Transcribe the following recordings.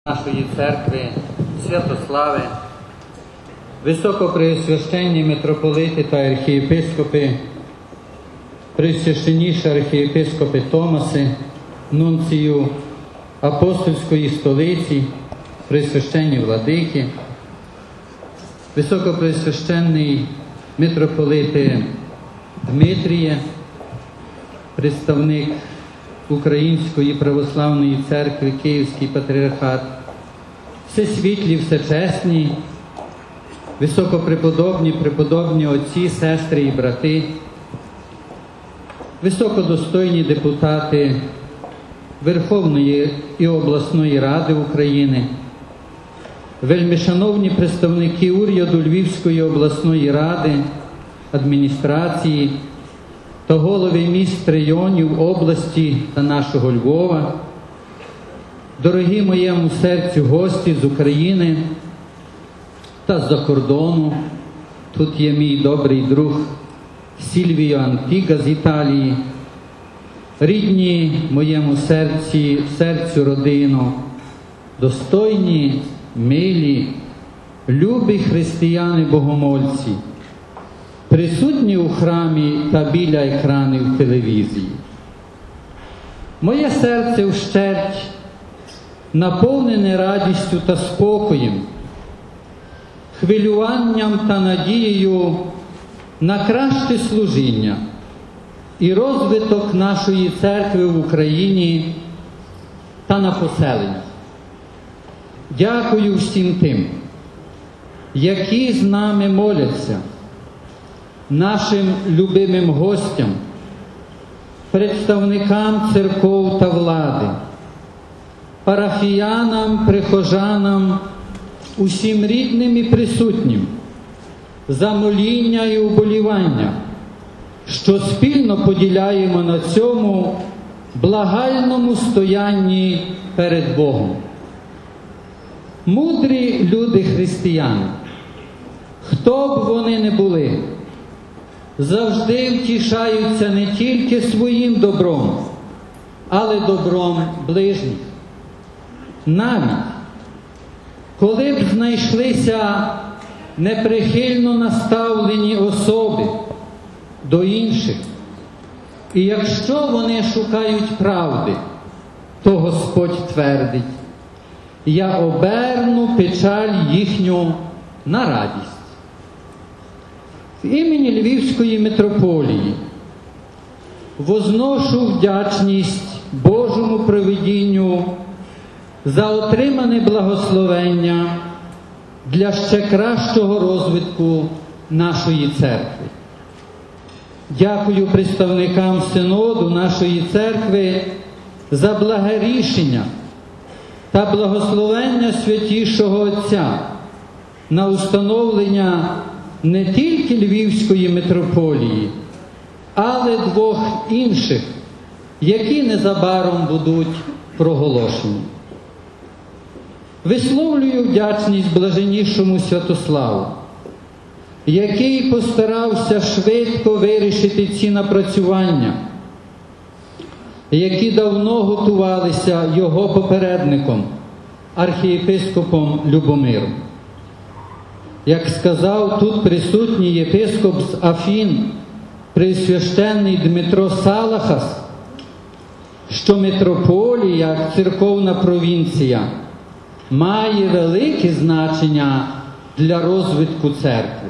нашої церкви Святослави, високопреосвященні митрополити та архієпископи, пресвященніші архієпископи Томаси, нунцію апостольської столиці, пресвященні владики, високопреосвященний митрополите Дмитріє, представник Української православної церкви, Київський патріархат, всесвітлі, всечесні, високопреподобні, преподобні отці, сестри і брати, високодостойні депутати Верховної і обласної ради України, вельмишановні представники уряду Львівської обласної ради, адміністрації та голови міст, районів області та нашого Львова, дорогі моєму серцю гості з України та з-за кордону. Тут є мій добрий друг Сільвіо Антіга з Італії, рідні моєму серцю родино, достойні, милі, любі християни-богомольці, присутні у храмі та біля екранів телевізії. Моє серце вщерть наповнене радістю та спокоєм, хвилюванням та надією на краще служіння і розвиток нашої церкви в Україні та на поселеннях. Дякую всім тим, які з нами моляться, нашим любимим гостям, представникам церков та влади, парафіянам, прихожанам, усім рідним і присутнім за моління і уболівання, що спільно поділяємо на цьому благальному стоянні перед Богом. Мудрі люди-християни, хто б вони не були, завжди втішаються не тільки своїм добром, але добром ближніх. Навіть коли б знайшлися неприхильно наставлені особи до інших, і якщо вони шукають правди, то Господь твердить: «Я оберну печаль їхню на радість». В імені Львівської митрополії возношу вдячність Божому провидінню за отримане благословення для ще кращого розвитку нашої церкви. Дякую представникам синоду нашої церкви за благе рішення та благословення Святішого Отця на установлення не тільки Львівської митрополії, але двох інших, які незабаром будуть проголошені. Висловлюю вдячність блаженнішому Святославу, який постарався швидко вирішити ці напрацювання, які давно готувалися його попередником, архієпископом Любомиром. Як сказав тут присутній єпископ з Афін, пресвященний Дмитро Салахас, що митрополія, як церковна провінція, має велике значення для розвитку церкви.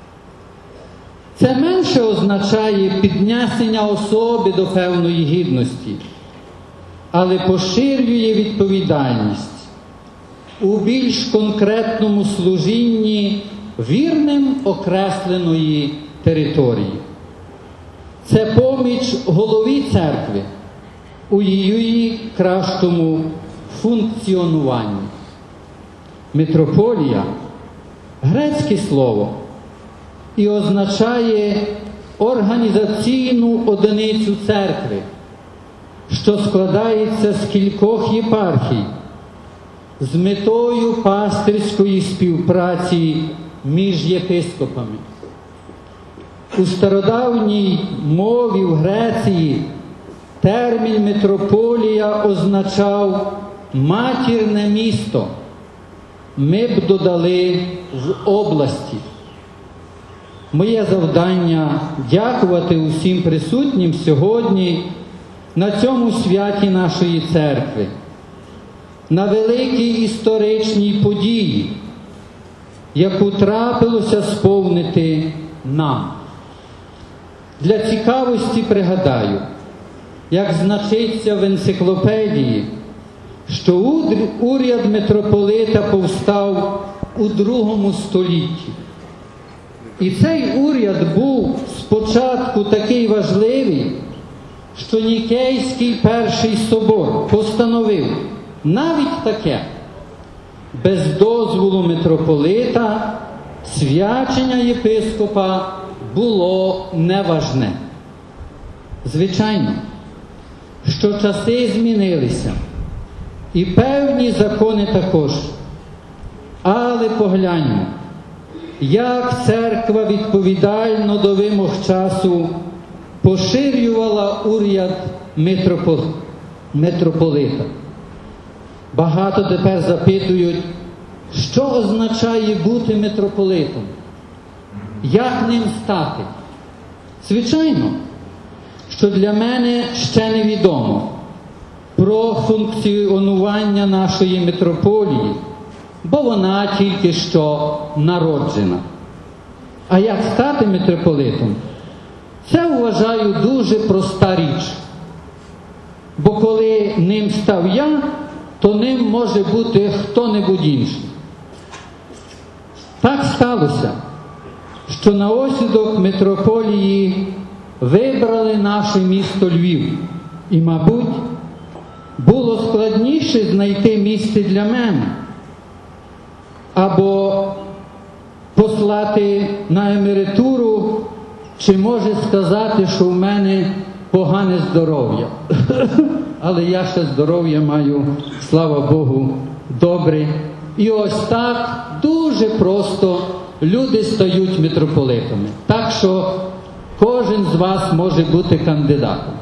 Це менше означає піднесення особи до певної гідності, але поширює відповідальність у більш конкретному служінні вірним окресленої території. Це поміч голові церкви у її кращому функціонуванні. Митрополія – грецьке слово і означає організаційну одиницю церкви, що складається з кількох єпархій з метою пастирської співпраці між єпископами. У стародавній мові в Греції термін митрополія означав матірне місто, ми б додали з області. Моє завдання – дякувати усім присутнім сьогодні на цьому святі нашої церкви, на великій історичній події, яку трапилося сповнити нам. Для цікавості пригадаю, як значиться в енциклопедії, що уряд митрополита повстав у II столітті. І цей уряд був спочатку такий важливий, що Нікейський перший собор постановив навіть таке: без дозволу митрополита свячення єпископа було неважне. Звичайно, що часи змінилися, і певні закони також. Але погляньмо, як церква відповідально до вимог часу поширювала уряд митрополита. Багато тепер запитують, що означає бути митрополитом? Як ним стати? Звичайно, що для мене ще невідомо про функціонування нашої митрополії, бо вона тільки що народжена. А як стати митрополитом? Це, вважаю, дуже проста річ. Бо коли ним став я, то ним може бути хто-небудь інший. Так сталося, що на осідок митрополії вибрали наше місто Львів. І, мабуть, було складніше знайти місце для мене, або послати на емеритуру, чи може сказати, що в мене погане здоров'я. Але я ще здоров'я маю, слава Богу, добре. І ось так дуже просто люди стають митрополитами. Так що кожен з вас може бути кандидатом.